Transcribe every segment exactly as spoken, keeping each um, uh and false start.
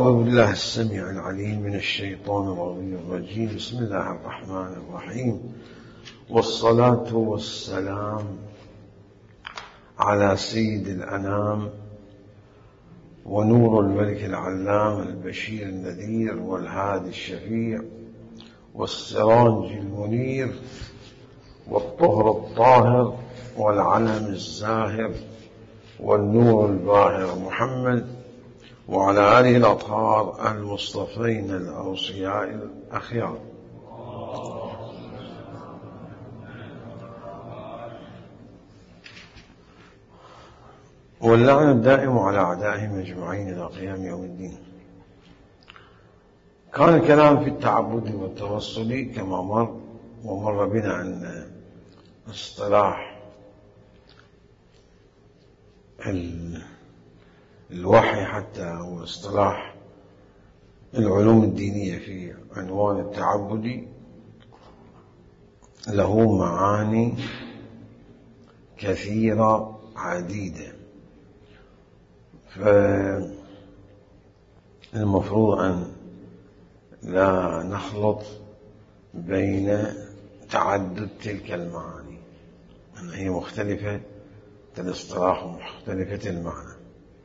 أعوذ بالله السميع العليم من الشيطان الرجيم. بسم الله الرحمن الرحيم، والصلاة والسلام على سيد الأنام ونور الملك العلام البشير النذير والهادي الشفيع والسراج المنير والطهر الطاهر والعلم الزاهر والنور الباهر محمد وعلى آله الأطهار المصطفين الأوصياء الأخيار. واللعن الدائم على أعدائهم أجمعين إلى قيام يوم الدين. كان الكلام في التعبد والتوصل كما مر ومر بنا أن اصطلاح الوحي حتى واصطلاح العلوم الدينية في عنوان التعبد له معاني كثيرة عديدة، فالمفروض أن لا نخلط بين تعدد تلك المعاني، أن هي مختلفة الاصطلاح ومختلفة المعنى.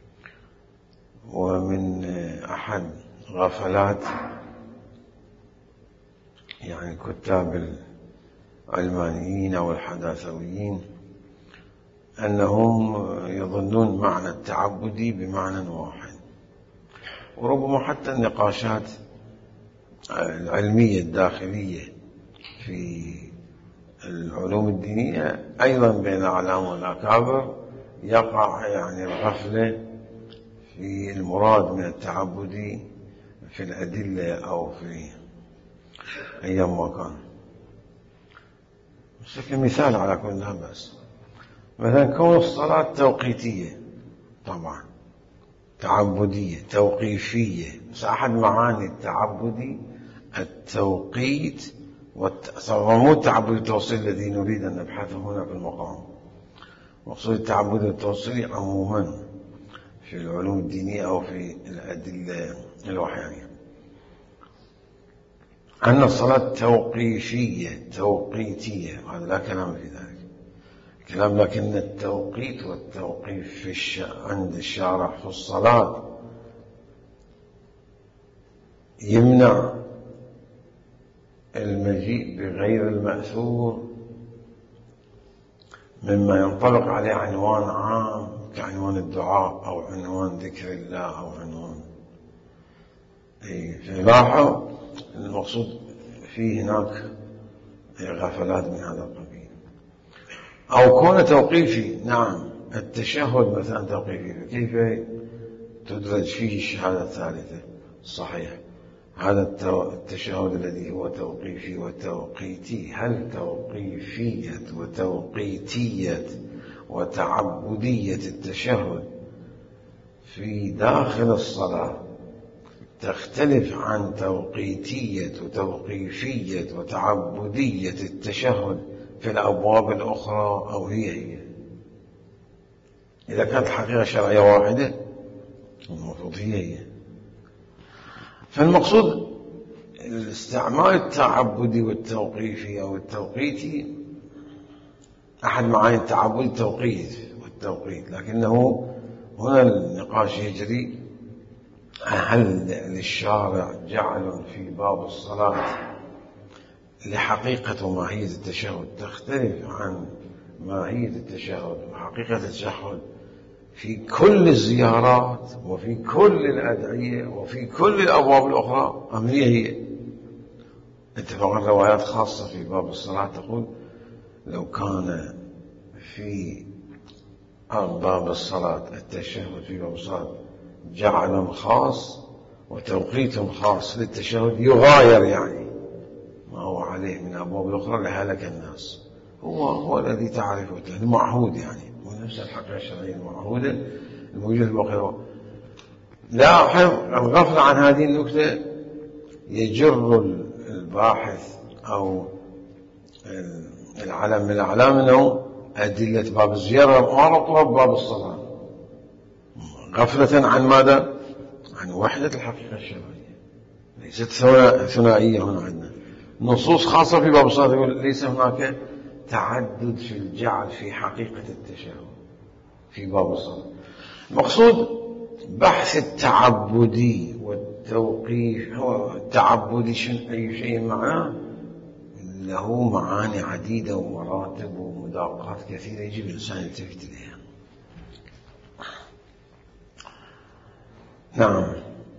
ومن أحد غفلات يعني كتاب العلمانيين أو الحداثويين أنهم يظنون معنى التعبد بمعنى واحد، وربما حتى النقاشات العلمية الداخلية في العلوم الدينية أيضا بين الأعلام والأكابر يقع يعني الغفلة في المراد من التعبد في الأدلة أو في أي مكان. بس كمثال على كل لا بأس، مثلا كون الصلاة توقيتية طبعا تعبدية توقيفية، بس أحد معاني التعبد التوقيت مو التعبد التوصيلي الذي نريد أن نبحثه هنا في المقام. مقصود التعبد التوصيلي عموما في العلوم الدينية أو في الأدلة الوحيانية أن الصلاة توقيفية توقيتية، هذا لا كلام في ذلك كلام، لكن التوقيت والتوقيف في الش... عند الشارع في الصلاة يمنع المجيء بغير المأثور مما ينطبق عليه عنوان عام كعنوان الدعاء أو عنوان ذكر الله أو عنوان فلاحظ المقصود فيه هناك غفلات من هذا القبيل. أو كون توقيفي، نعم التشهد مثلا توقيفي، كيف تدرج فيه الشهادة الثالثة صحيح؟ هذا التشهد الذي هو توقيفي وتوقيتي، هل توقيفية وتوقيتية وتعبدية التشهد في داخل الصلاة تختلف عن توقيتية وتوقيفية وتعبدية التشهد في الأبواب الأخرى أو هي هي؟ إذا كانت حقيقة شرعية واحدة المفروض هي هي. فالمقصود الاستعمال التعبدي والتوقيفي أو التوقيتي أحد معاني التعبد التوقيت والتوقيت، لكنه هنا النقاش يجري هل للشارع جعل في باب الصلاة لحقيقة وماهية التشهد تختلف عن ماهية التشهد وحقيقة التشهد في كل الزيارات وفي كل الأدعية وفي كل الأبواب الأخرى، أم هي هي؟ اتفاقا روايات خاصة في باب الصلاة تقول لو كان في باب الصلاة التشهد في باب الصلاة جعل خاص وتوقيت خاص للتشهد يغاير يعني ما هو عليه من أبواب الأخرى لهلك الناس، هو هو الذي تعرفه المعهود، يعني هو نفس الحقيقة الشرعية المعهودة الموجودة في الواقع. لا الغفلة عن هذه النكتة يجر الباحث أو العلم من الأعلام أنه أدلة باب الزيارة ما ربطها بباب الصلاة، غفلة عن ماذا؟ عن وحدة الحقيقة الشرعية، ليست ثنائية. هنا عندنا نصوص خاصة في باب الصلاة يقول ليس هناك تعدد في الجعل في حقيقة التشهد في باب الصلاة. المقصود بحث التعبدي والتوقيف. هو التعبدي شن أي شيء معناه له معاني عديدة ومراتب ومداقات كثيرة يجب الإنسان يلتفت إليها. نعم.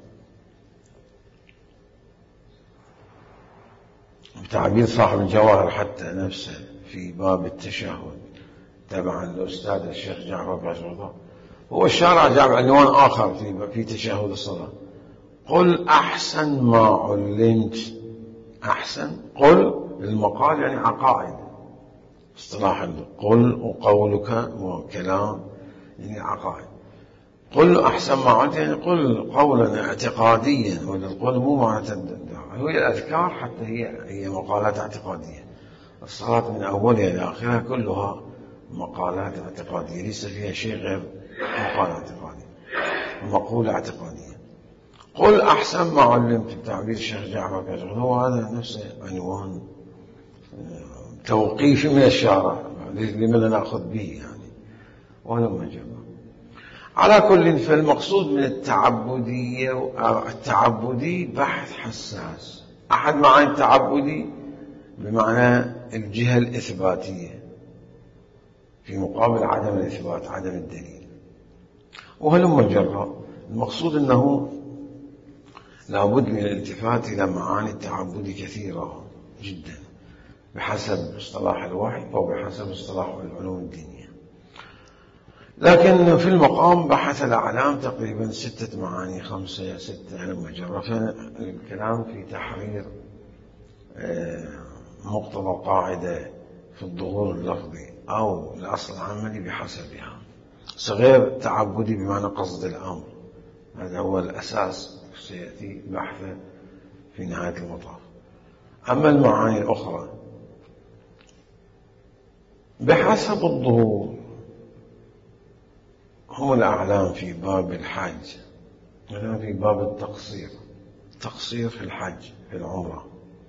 بتعبير صاحب الجواهر حتى نفسه في باب التشهد تبعا الأستاذ الشيخ جعفر باشرطة، هو الشارع جاب عنوان آخر في في تشهد الصلاة: قل أحسن ما علمت. أحسن قل المقال يعني عقائد، اصطلاح قل وقولك وكلام يعني عقائد. قل أحسن ما علمت يعني قل قولا اعتقاديا، ولا القول مو معنى هي الأذكار حتى هي هي مقالات اعتقادية. الصلاة من أولها إلى آخرها كلها مقالات اعتقادية، ليس فيها شيء غير مقال اعتقادي، مقولة اعتقادية. قل أحسن ما علمت بتعبير الشيخ جعفر باشرطة، هو هذا نفسه عنوان توقيفي من الشارع لمن نأخذ به يعني، ولما جمع. على كل، فالمقصود من التعبدية التعبدي بحث حساس. أحد معاني التعبدي بمعنى الجهة الإثباتية في مقابل عدم الإثبات، عدم الدليل. وهلم جرى. المقصود أنه لابد من الالتفات إلى معاني التعبدي كثيرة جدا بحسب اصطلاح الوحي أو بحسب اصطلاح العلوم الدينية. لكن في المقام بحث الأعلام تقريبا ستة معاني، خمسة ستة على مجرى. الكلام في تحرير مقتضى القاعدة في الظهور اللفظي أو الأصل العملي بحسبها. صغير تعبدي بمعنى قصد الأمر، هذا هو الأساس سيأتي بحثه في نهاية المطاف. أما المعاني الأخرى بحسب الظهور هم الأعلام في باب الحج، مثلا في باب التقصير، تقصير في الحج في العمرة.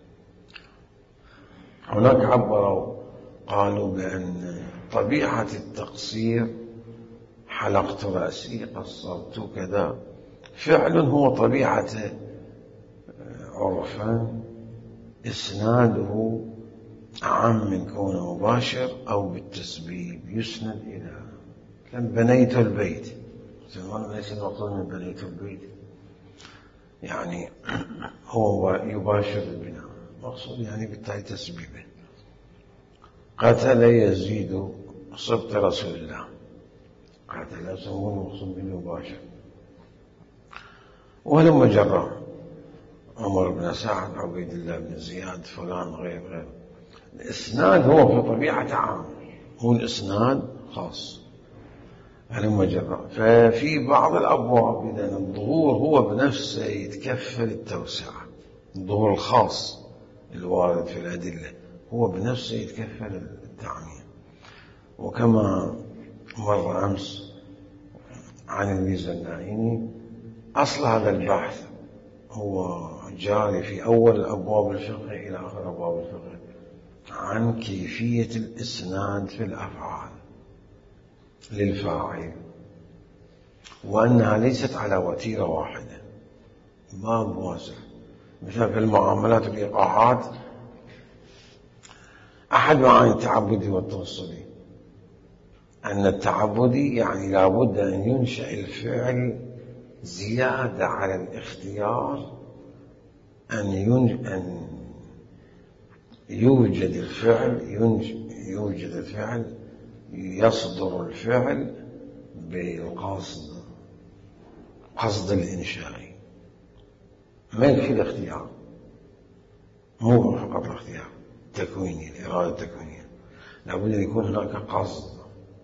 هناك عبروا قالوا بأن طبيعة التقصير حلقت رأسي قصرت كذا، فعل هو طبيعة عرفا إسناده أعم من كونه مباشر أو بالتسبيب يسند إلى كان بنيت البيت. ليس المقصود من بنيت البيت يعني هو يباشر البناء، مقصود يعني بالتالي تسبيبه. قتل يزيد صبت رسول الله، قتل سمون مقصود بالمباشر. ولما جرى عمر بن سعد، عبيد الله بن زياد، فلان غير غير، الإسناد هو في طبيعة عام، هو الإسناد خاص. هلما جرى. ففي بعض الأبواب إذن الظهور هو بنفسه يتكفل التوسعة، الظهور الخاص الوارد في الأدلة هو بنفسه يتكفل التعميم. وكما مر أمس عن الميزة النائمي، أصل هذا البحث هو جاري في أول أبواب الفقه إلى آخر أبواب الفقه عن كيفية الإسناد في الأفعال للفاعل، وأنها ليست على وتيرة واحدة، باب واسع. مثل في المعاملات والإيقاعات، أحد معاني التعبدي والتوصلي أن التعبدي يعني لابد أن ينشأ الفعل زيادة على الاختيار، أن أن يوجد الفعل يوجد الفعل يصدر الفعل بالقصد، قصد الإنشائي، ما يكفي الاختيار، مو فقط الاختيار التكويني، الإرادة التكوينية، لابد أن يكون هناك قصد.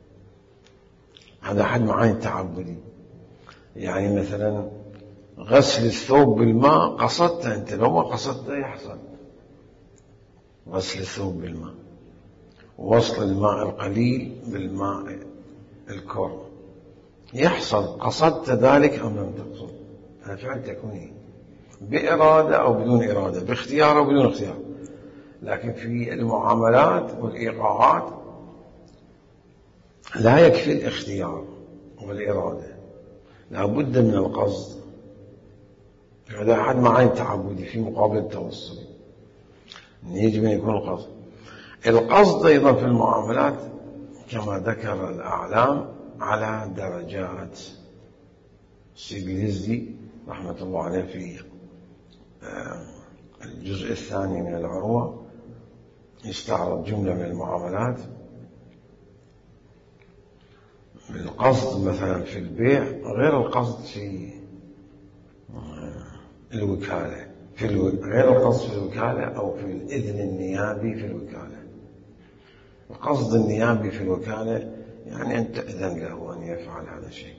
هذا أحد معاني التعبدي. يعني مثلا غسل الثوب بالماء قصدت أنت، لو ما قصدت يحصل غسل الثوب بالماء، ووصل الماء القليل بالماء الكور يحصل، قصدت ذلك أم لم تقصد؟ هذا فعل تكويني بإرادة أو بدون إرادة، باختيار أو بدون اختيار. لكن في المعاملات والإيقاعات لا يكفي الاختيار والإرادة، لا بد من القصد. هذا أحد معاني التعبدي في مقابل التوسل، يجب أن يكون القصد. القصد أيضا في المعاملات كما ذكر الأعلام على درجات. سيغليزي رحمة الله عليه في الجزء الثاني من العروة يستعرض جملة من المعاملات. القصد مثلا في البيع غير القصد في الوكالة، في الو... غير القصد في الوكالة أو في الإذن النيابي في الوكالة. القصد النيابي في الوكالة يعني أن تأذن له أن يفعل هذا الشيء،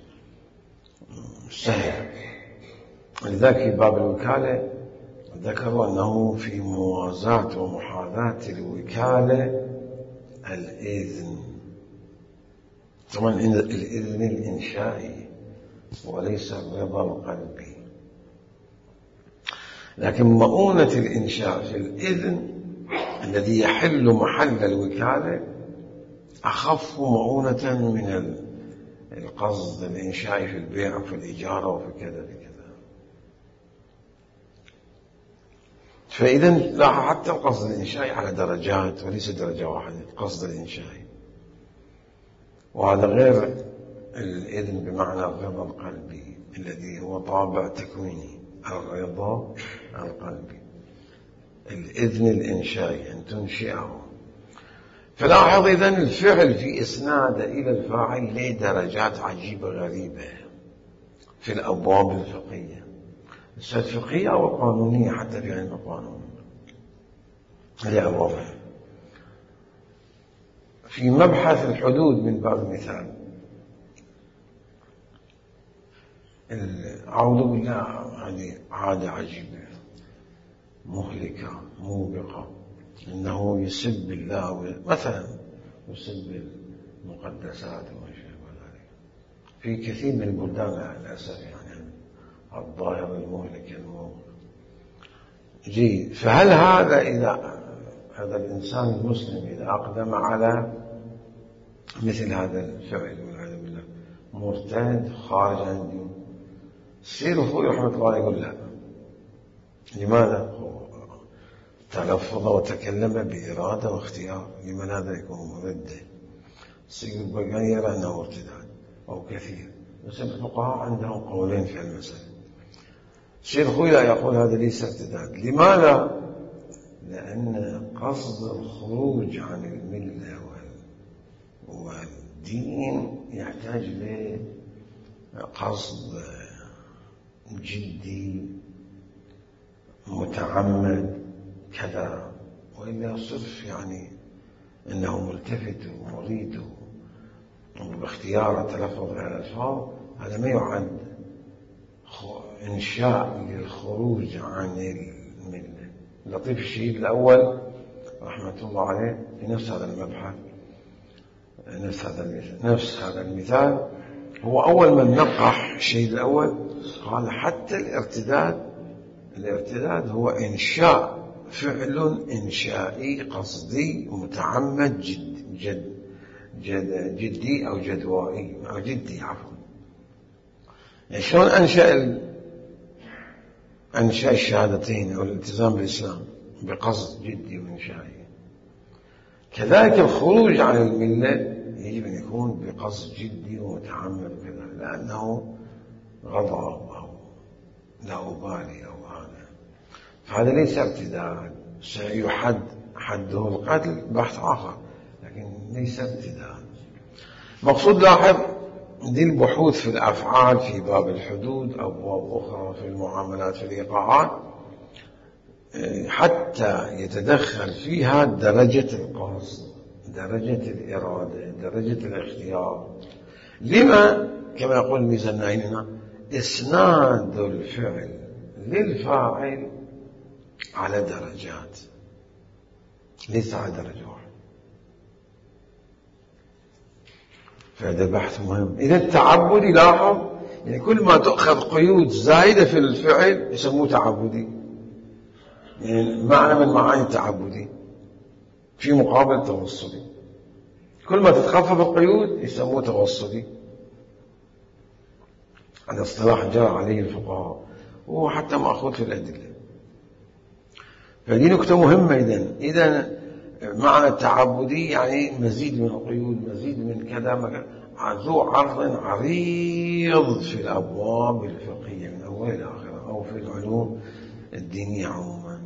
سهل. لذلك في باب الوكالة ذكروا أنه في موازاة ومحاذاة الوكالة الإذن، طبعا الإذن الإنشائي وليس الرضا القلبي. لكن مؤونة الإنشاء في الإذن الذي يحل محل الوكالة أخف مؤونة من القصد الإنشائي في البيع وفي الإجارة وفي كذا في كذا. فإذا لاحظ حتى القصد الإنشائي على درجات وليس درجة واحدة، القصد الإنشائي، وهذا غير الإذن بمعنى الرضا القلبي الذي هو طابع تكويني، الرضا القلبي، الإذن الإنشائي أن تنشئه. فلاحظ إذن الفعل في إسناد إلى الفاعل له درجات عجيبة غريبة في الأبواب الفقهية، الفقهية أو القانونية، حتى في علم القانون هي أبواب. في مبحث الحدود من باب المثال، أعوذ بالله، هذه عادة عجيبة مهلكة موبقة، إنه يسب الله مثلا، يسب المقدسات وما شابه ذلك في كثير من البلدان للأسف، يعني الظاهر المهلك الموبق. جيد، فهل هذا إذا هذا الإنسان المسلم إذا أقدم على مثل هذا الفعل والعياذ بالله مرتد خارج عن الدين، سير أخوي رحمة الله يقول لا. لماذا؟ تلفظ وتكلم بإرادة واختيار، لمن هذا يكون مرده؟ سيد البقان يرى أنه ارتداد أو كثير، بس الفقهاء عندهم قولين في المسألة. سيد أخوي لا يقول هذا ليس ارتداد. لماذا؟ لأن قصد الخروج عن الملة والدين يحتاج لقصد جدي متعمد كذا، وإلا صرف يعني أنه ملتفت ومريد وباختيار تلفظ الألفاظ، هذا ما يعد إنشاء للخروج عن الملة. لطيف الشهيد الأول رحمة الله عليه في نفس هذا المبحث، نفس هذا المثال, نفس هذا المثال هو أول من نقح الشهيد الأول، قال حتى الارتداد الارتداد هو إنشاء فعل إنشائي قصدي متعمد جد جد جد جدي أو جدوائي أو جدي عفوا. يعني شلون أنشأ أنشأ الشهادتين أو الالتزام بالإسلام بقصد جدي وإنشائي، كذلك الخروج عن الملة يجب أن يكون بقصد جدي ومتعمد كذا، لأنه غضب أو لا أبالي أو هذا، فهذا ليس ارتداد. سيحد حده القتل بحث آخر، لكن ليس ارتداد. مقصود لاحظ دي البحوث في الأفعال في باب الحدود أو أبواب أخرى في المعاملات في الإيقاعات حتى يتدخل فيها درجة القصد، درجة الإرادة، درجة الاختيار. لما كما يقول الميزانين هنا إسناد الفعل للفاعل على درجات، ليس على درجة واحدة. فهذا بحث مهم. إذا التعبد لاحظ يعني كل ما تأخذ قيود زائدة في الفعل يسموه تعبدي، يعني معنى من معاني التعبدي في مقابل توصلي. كل ما تتخفف القيود يسموه توصلي. هذا اصطلاح جرى عليه الفقهاء وهو حتى مأخوذ في الأدلة. فدي نكتة مهمة. إذن إذن معنى التعبدي يعني مزيد من القيود، مزيد من كذا، ذو عرض عريض في الأبواب الفقهية من أول إلى آخر، أو في العلوم الدينية عموما.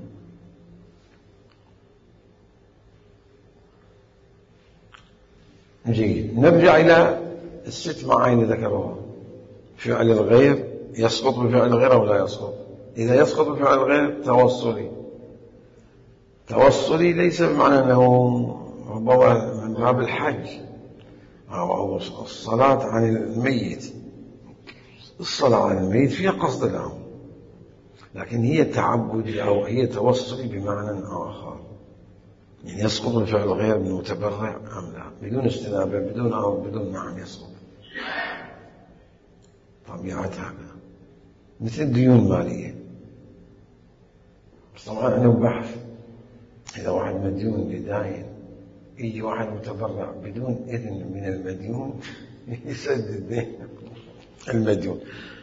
جيد، نرجع إلى الست معاني ذكروها. فعل الغير يسقط بفعل الغير أو لا يسقط؟ إذا يسقط بفعل الغير توصلي. توصلي ليس بمعنى أنه ربما من باب الحج أو الصلاة عن الميت. الصلاة عن الميت فيها قصد الأمر، لكن هي تعبدي أو هي توصلي بمعنى آخر. يعني يسقط بفعل الغير من متبرع أم لا؟ بدون استنابة، بدون أو بدون نعم يسقط طبيعتها مثل الديون المالية. بس طبعا عندهم بحث، إذا واحد مديون لداين يجي واحد متبرع بدون إذن من المديون يسدد دين المديون،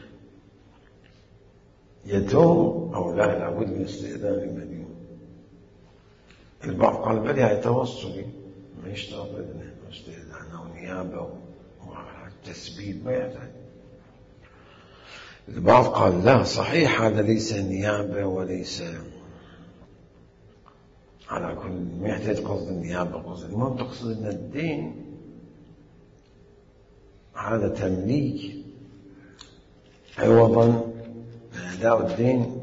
يتوم أو لا، لابد من استئذان المديون. البعض قال بل هي توصلي، ما يشترط إذنه واستئذان أو نيابة وتسبيب، ما يحتاج. البعض قال لا، صحيح هذا ليس نيابة وليس على كل، ما يحتاج قصد النيابة قصد. المهم تقصد أن الدين هذا تمليك عوضا أداء الدين،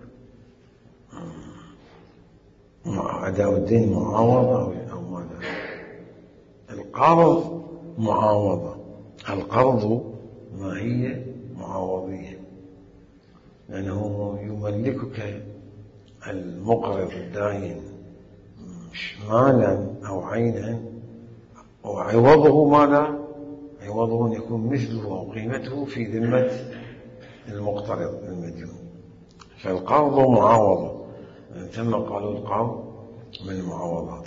أداء الدين معاوضة أو ماذا؟ القرض معاوضة. القرض ما هي معاوضية، لأنه يملكك المقرض الداين مالا أو عينا، وعوضه ماذا؟ عوضه أن يكون مثله أو قيمته في ذمة المقترض المديون. فالقرض معاوضة، ثم قالوا القرض من المعاوضات.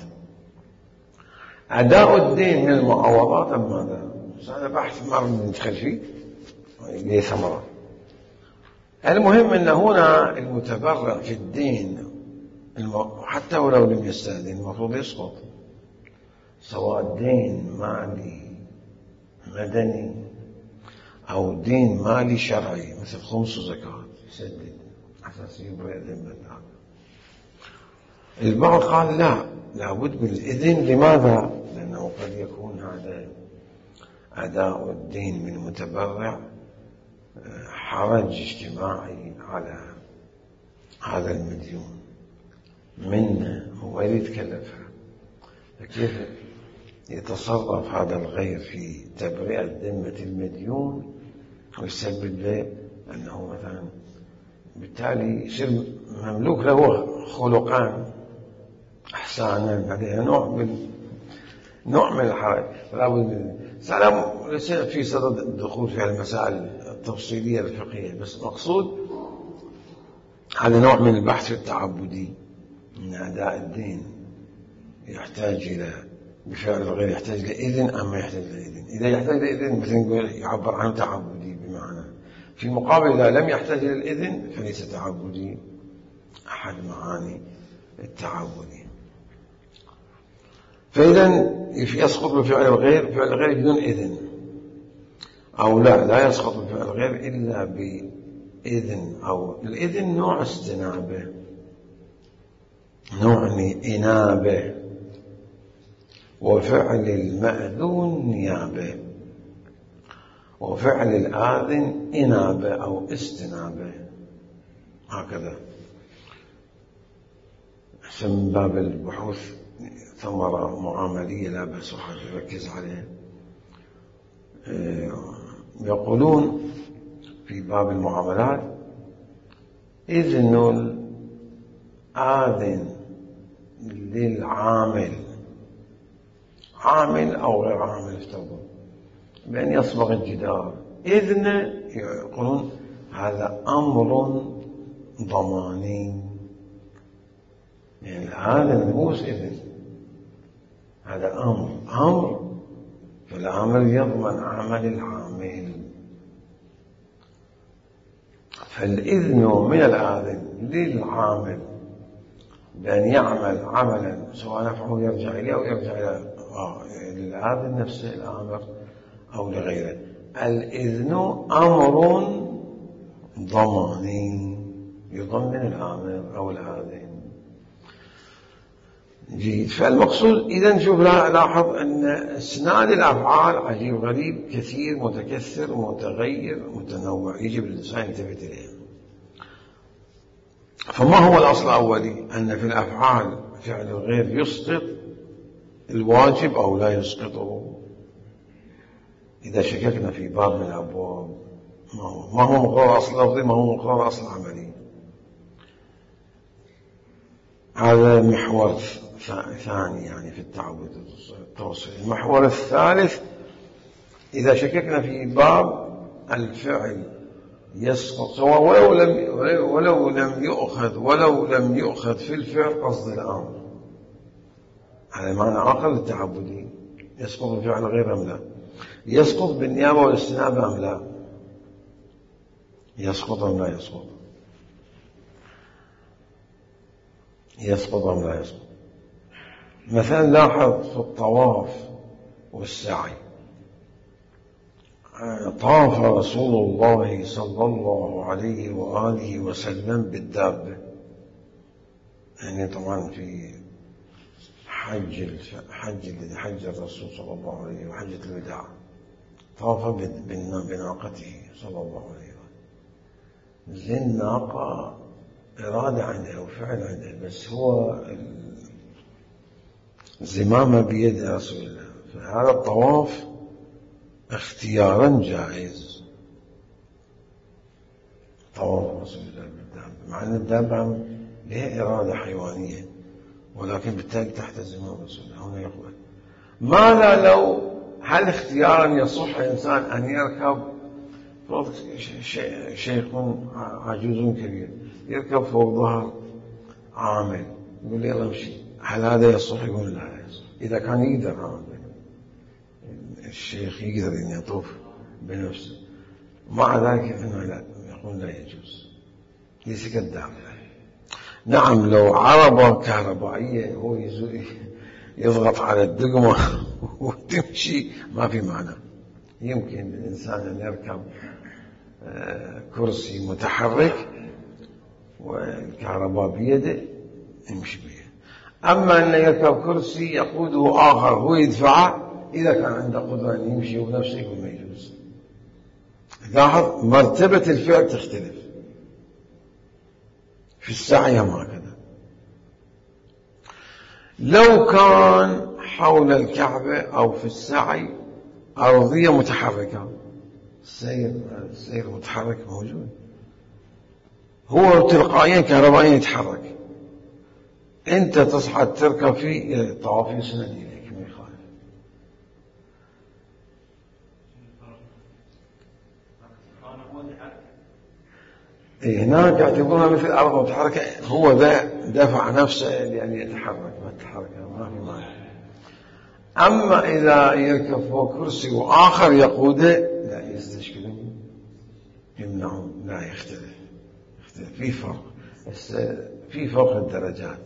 أداء الدين من المعاوضات أم ماذا؟ هذا بحث ما ندخل فيه، ليه ثمرة. المهم أن هنا المتبرع في الدين حتى ولو لم يستأذن المفروض يسقط، سواء دين مالي مدني أو دين مالي شرعي مثل خمس وزكاة، يسدد أساس يبرئ ذمة. البعض قال لا، لابد من الإذن. لماذا؟ لأنه قد يكون هذا أداء الدين من متبرع حرج اجتماعي على هذا المديون منه، هو يريد كلفها، فكيف يتصرف هذا الغير في تبرئة ذمة المديون ويسبب له أنه مثلا بالتالي يصير مملوك له خلقان إحسانا، بعدها نوع من نوع من الحرج. فلا بد من سلام، ليس في صدد الدخول في المسائل التفصيلية الفقهية، بس مقصود هذا نوع من البحث التعبدي، أن أداء الدين يحتاج إلى بفعل الغير، يحتاج لإذن أم ما يحتاج لإذن. إذا يحتاج لإذن مثل نقول يعبر عنه تعبدي بمعنى، في مقابل إذا لم يحتاج إلى الإذن فليس تعبدي، أحد معاني التعبدي. فإذا يسقط بفعل الغير، فعل الغير بدون إذن، أو لا لا يسقط بفعل الغير إلا بإذن، أو الإذن نوع استنابة، نوع إنابة، وفعل المأذون نيابة، وفعل الآذن إنابة أو استنابة، هكذا. من باب البحوث ثمرة معاملية لا بأس واحد يركز عليها. يقولون في باب المعاملات إذن الآذن للعامل، عامل أو غير عامل افترضوا، بأن يصبغ الجدار، إذن يقولون هذا أمر ضماني، يعني هذا النفوس إذن هذا أمر أمر فالعامل يضمن عمل العامل. فالإذن من الآذن للعامل بأن يعمل عملا سواء نفعه يرجع إليه أو يرجع إلى الآذن نفسه الآمر أو لغيره. الإذن أمر ضماني يضمن الآمر أو الآذن. جيد. فالمقصود إذن شوف لاحظ أن اسناد الأفعال عجيب غريب كثير متكثر متغير متنوع يجب الإنسان يلتفت إليه. فما هو الأصل الأولي؟ أن في الأفعال فعل الغير يسقط الواجب أو لا يسقطه. إذا شككنا في باب من الأبواب ما هو ما هو مقرر أصل لفظي ما هو مقرر أصل عملي. هذا محور ثاني يعني في التعبد التوصيل. المحور الثالث إذا شككنا في باب الفعل يسقط سواء ولو لم ولو لم يؤخذ ولو لم يؤخذ في الفعل قصد الأمر، هذا معنى آخر للتعبدي. يسقط الفعل غير أم لا؟ يسقط بالنيابة والاستنابة أم لا؟ يسقط أم لا يسقط؟ يسقط أم لا يسقط؟ مثلا لاحظ في الطواف والسعي طاف رسول الله صلى الله عليه وآله وسلم بالدابة، يعني طبعا في حج حج حج الرسول صلى الله عليه وسلم وحجة الوداع طاف بناقته صلى الله عليه وسلم. زي الناقة إرادة عنده وفعل عنده، بس هو الزمامة بيد رسول الله. فهذا الطواف اختيارا جائز، طواف رسول الله بالدابة، مع أن الدابة لها إرادة حيوانية ولكن بالتالي تحت زمام رسول الله. هنا يقول ماذا لو هل اختيارا يصح إنسان أن يركب شيخ عجوز كبير يركب فوق ظهر عامل يقول لي يلا امشي، هل هذا يصح؟ يقول لا يصح. إذا كان يقدر عامل الشيخ يقدر أن يطوف بنفسه، مع ذلك أنه لا يقول لا يجوز ليس كالدابة. نعم لو عربة كهربائية هو يضغط على الدقمة وتمشي ما في معنى. يمكن الإنسان أن يركب كرسي متحرك والكهرباء بيده يمشي به، أما أن يركب كرسي يقوده آخر هو يدفعه إذا كان عنده قدرة أن يمشي بنفسه يقول ما يجوز. لاحظ مرتبة الفعل تختلف. في السعي هم هكذا. لو كان حول الكعبة أو في السعي أرضية متحركة، السير السير متحرك موجود، هو تلقائيا كهربائيا يتحرك، أنت تصعد تركب فيه الطواف يسند إليك ما يخالف. إيه هناك يعتبرونها مثل أرض متحركة، هو ذا دفع نفسه يعني يتحرك ما يتحرك ما في معنى. أما إذا يركب فوق كرسي وآخر يقوده لا يستشكلون يمنعون، لا يختلف يختلف في فرق في فرق الدرجات.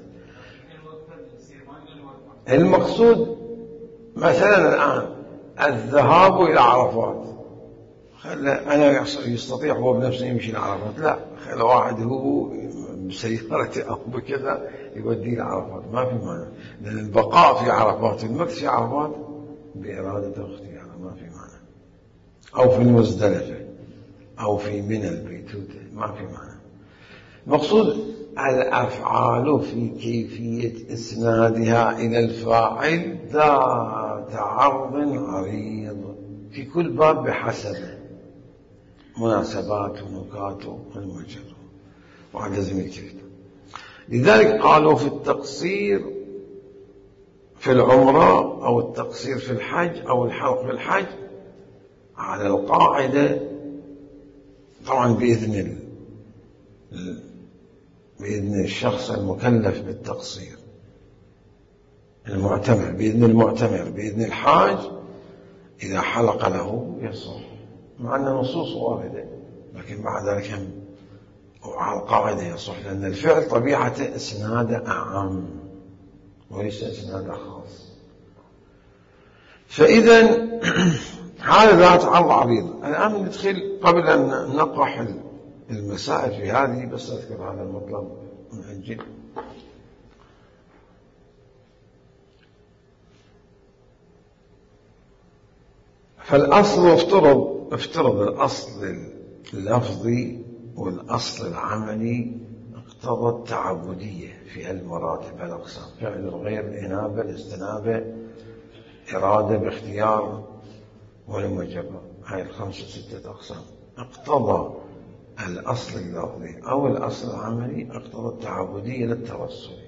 المقصود مثلا الآن الذهاب إلى عرفات، خلى أنا يستطيع هو بنفسه يمشي إلى عرفات، لا خلى واحد هو بسيارته أو بكذا يوديه إلى عرفات ما في معنى، لأن البقاء في عرفات المكث في عرفات بإرادة واختياره ما في معنى، أو في المزدلفة أو في منى البيتوتة ما في معنى. المقصود الأفعال في كيفية إسنادها إلى الفاعل ذات عرض عريض في كل باب بحسب مناسبات ونكات والمجر وعد لازم يكتفت. لذلك قالوا في التقصير في العمرة أو التقصير في الحج أو الحلق في الحج على القاعدة طبعا بإذن بإذن الشخص المكلف بالتقصير، المعتمر، بإذن المعتمر، بإذن الحاج إذا حلق له يصح، مع أن النصوص واردة، لكن بعد ذلك هم على القاعدة يصح، لأن الفعل طبيعته إسناد أعم وليس إسناد خاص. فإذا هذا ذات على العريض. الآن ندخل قبل أن نطرح المسائل في هذه، بس أذكر هذا المطلب من أجل فالأصل افترض افترض الأصل اللفظي والأصل العملي اقتضى التعبدية في المراتب الأقسام: فعل الغير، الإنابة، الاستنابة، إرادة باختيار والمجبة. هاي الخمسة ستة أقسام. اقتضى الأصل اللفظي أو الأصل العملي اقتضى التعبدية للتوصل.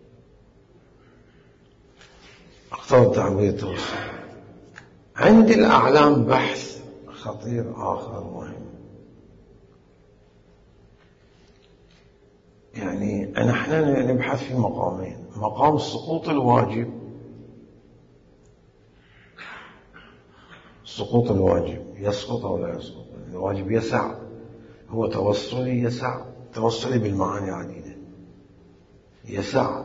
اقتضى التعبدية للتوصل. عند الأعلام بحث خطير آخر مهم، يعني نحن نبحث في مقامين: مقام سقوط الواجب، سقوط الواجب يسقط أو لا يسقط، الواجب يسع، هو توصلي يسع، توصلي بالمعاني عديدة، يسع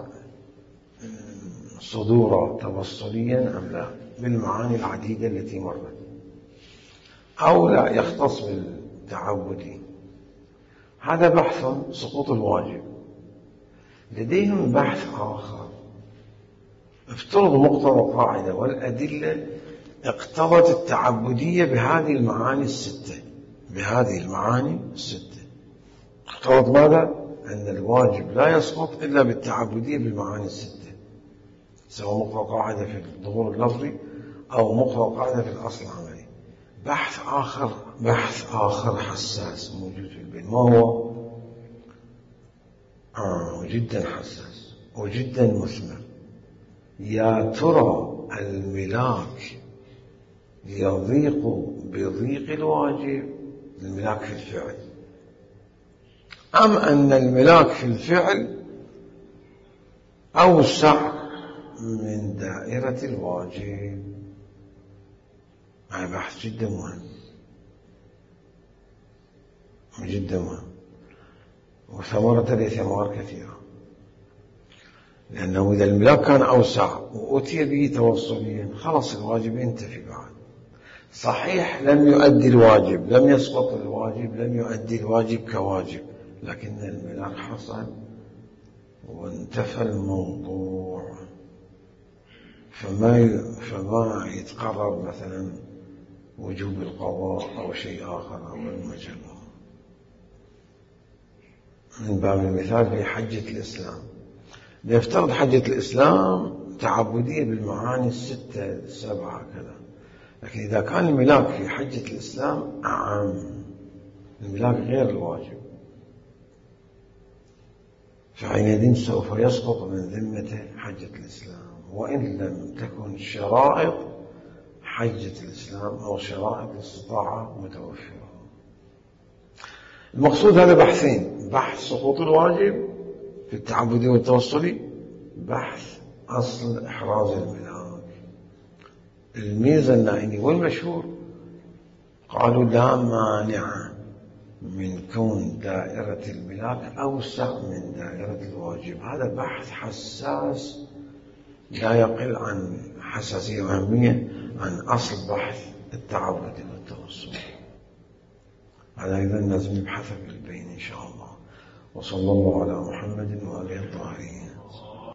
صدوره توصليا أم لا بالمعاني العديدة التي مرت، أو لا يختص بالتعبدي. هذا بحث سقوط الواجب. لديهم بحث آخر: افترض مقتضى القاعدة والأدلة اقتضت التعبدية بهذه المعاني الستة، بهذه المعاني الستة اقتضت ماذا؟ أن الواجب لا يسقط إلا بالتعبدية بالمعاني الستة، سواء مقتضى القاعدة في الظهور اللفظي أو مقتضى القاعدة في الأصل العملي. بحث آخر بحث آخر حساس موجود في البين. ما هو؟ آه جدا حساس وجدا مثمر. يا ترى الملاك يضيق بضيق الواجب، الملاك في الفعل، أم أن الملاك في الفعل أوسع من دائرة الواجب؟ هذا بحث جدا مهم جدا مهم، وثمرة له ثمار كثيرة. لأنه إذا الملاك كان أوسع وأتي به توصليا خلاص الواجب ينتفي بعد. صحيح لم يؤدي الواجب، لم يسقط الواجب، لم يؤدي الواجب كواجب، لكن الملاك حصل وانتفى الموضوع، فما فما يتقرر مثلا وجوب القضاء أو شيء آخر أو المجبة. من باب المثال في حجة الإسلام، ليفترض حجة الإسلام تعبدية بالمعاني الستة السبعة كذا، لكن إذا كان الملاك في حجة الإسلام أعم، الملاك غير الواجب، فحينئذ سوف يسقط من ذمته حجة الإسلام، وإن لم تكن شرائط حجة الإسلام أو شرائط الاستطاعة متوفرة. المقصود هذا بحثين: بحث سقوط الواجب في التعبدي والتوصلي، بحث أصل إحراز الملاك. الميزة النائني والمشهور قالوا لا مانع من كون دائرة الملاك أوسع من دائرة الواجب. هذا بحث حساس لا يقل عن حساسية وأهمية عن أصل بحث التعبد والتوصل. هذا أيضا لازم نبحث في البين إن شاء الله. وصلى الله على محمد وآله الطاهرين.